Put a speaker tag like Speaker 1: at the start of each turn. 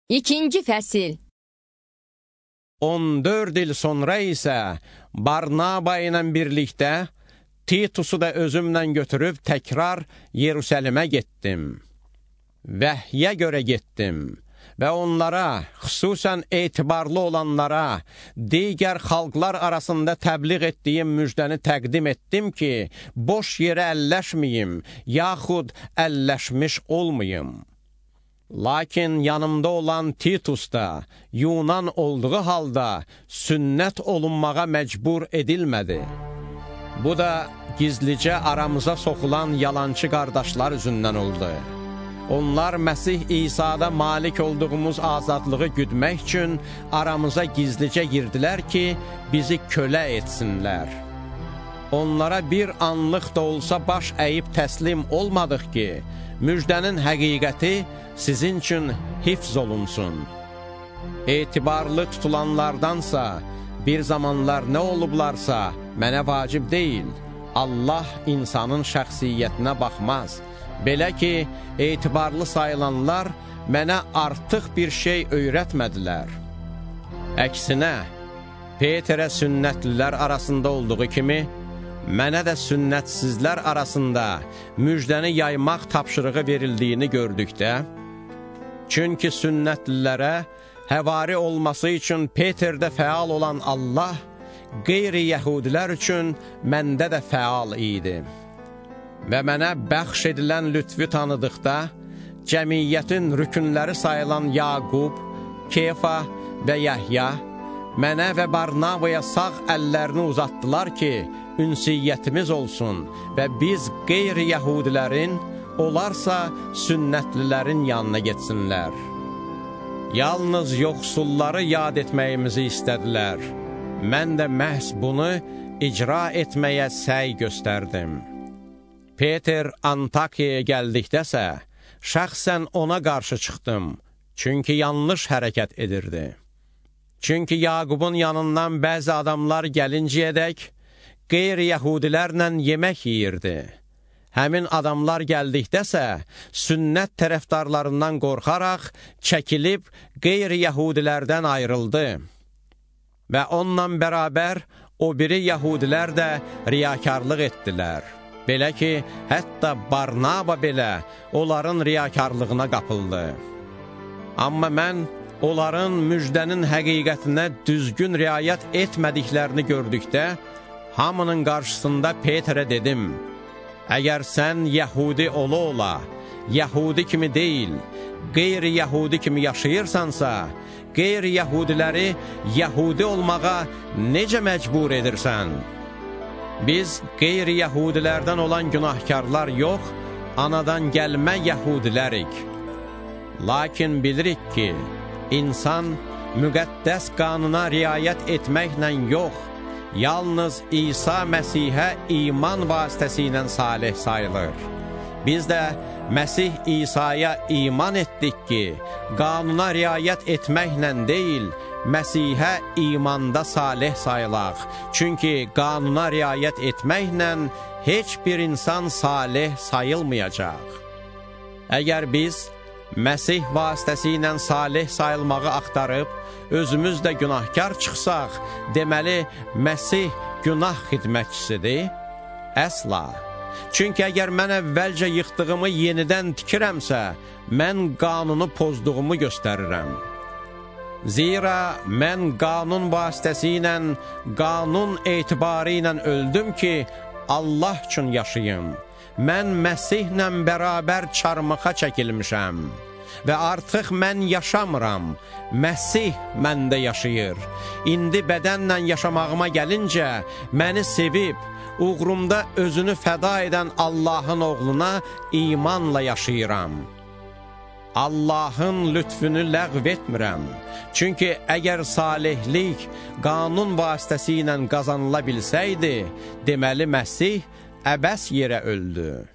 Speaker 1: İkinci fəsil.
Speaker 2: 14 il sonra isə Barnaba ilə birlikdə Titusu da özümlə götürüb təkrar Yerusəlimə getdim. Vəhyə görə getdim və onlara, xüsusən etibarlı olanlara, digər xalqlar arasında təbliğ etdiyim müjdəni təqdim etdim ki, boş yerə əlləşməyim, yaxud əlləşmiş olmayım. Lakin yanımda olan Titus da Yunan olduğu halda sünnət olunmağa məcbur edilmədi. Bu da gizlicə aramıza soxulan yalancı qardaşlar üzündən oldu. Onlar Məsih İsa'da malik olduğumuz azadlığı güdmək üçün aramıza gizlicə girdilər ki, bizi kölə etsinlər. Onlara bir anlıq da olsa baş əyib təslim olmadıq ki, müjdənin həqiqəti sizin üçün hifz olunsun. Etibarlı tutulanlardansa, bir zamanlar nə olublarsa, mənə vacib deyil. Allah insanın şəxsiyyətinə baxmaz. Belə ki, etibarlı sayılanlar mənə artıq bir şey öyrətmədilər. Əksinə, Peterə sünnətlilər arasında olduğu kimi, mənə də sünnətsizlər arasında müjdəni yaymaq tapşırığı verildiyini gördükdə, çünki sünnətlilərə həvari olması üçün Peterdə fəal olan Allah, qeyri-yəhudilər üçün məndə də fəal idi. Və mənə bəxş edilən lütfü tanıdıqda, cəmiyyətin rükünləri sayılan Yaqub, Kefa və Yəhya, mənə və Barnabaya sağ əllərini uzatdılar ki, ünsiyyətimiz olsun və biz qeyri-yəhudilərin, onlarsa sünnətlilərin yanına getsinlər. Yalnız yoxsulları yad etməyimizi istədilər. Mən də məhz bunu icra etməyə səy göstərdim. Peter Antakiyaya gəldikdəsə, şəxsən ona qarşı çıxdım, çünki yanlış hərəkət edirdi. Çünki Yaqubun yanından bəzi adamlar gəlinciyədək, qeyri-yəhudilərlə yemək yeyirdi. Həmin adamlar gəldikdəsə, sünnət tərəfdarlarından qorxaraq, çəkilib qeyri-yəhudilərdən ayrıldı. Və onunla bərabər o biri yəhudilər də riyakarlıq etdilər. Belə ki, hətta Barnaba belə onların riyakarlığına qapıldı. Amma mən onların müjdənin həqiqətinə düzgün riayət etmədiklərini gördükdə, hamının qarşısında Peterə dedim, əgər sən yəhudi ola, yəhudi kimi deyil, qeyri-yəhudi kimi yaşayırsansa, qeyri-yəhudiləri yəhudi olmağa necə məcbur edirsən? Biz qeyri-yəhudilərdən olan günahkarlar yox, anadan gəlmə yəhudilərik. Lakin bilirik ki, insan müqəddəs qanuna riayət etməklə yox, yalnız İsa Məsihə iman vasitəsilə salih sayılır. Biz də Məsih İsa'ya iman etdik ki, qanuna riayət etməklə deyil, Məsihə imanda salih sayılaq. Çünki qanuna riayət etməklə heç bir insan salih sayılmayacaq. Əgər biz Məsih vasitəsilə salih sayılmağı axtarıb, özümüz də günahkar çıxsaq, deməli, Məsih günah xidmətçisidir? Əsla. Çünki əgər mən əvvəlcə yıxdığımı yenidən tikirəmsə, mən qanunu pozduğumu göstərirəm. Zira mən qanun vasitəsilə, qanun etibarı ilə öldüm ki, Allah üçün yaşayım. Mən Məsihlə bərabər çarmıxa çəkilmişəm və artıq mən yaşamıram, Məsih məndə yaşayır. İndi bədənlə yaşamağıma gəlincə, məni sevib, uğrumda özünü fəda edən Allahın oğluna imanla yaşayıram. Allahın lütfünü ləğv etmirəm. Çünki əgər salihlik qanun vasitəsilə qazanıla bilsəydi, deməli Məsih əbəs yerə öldü.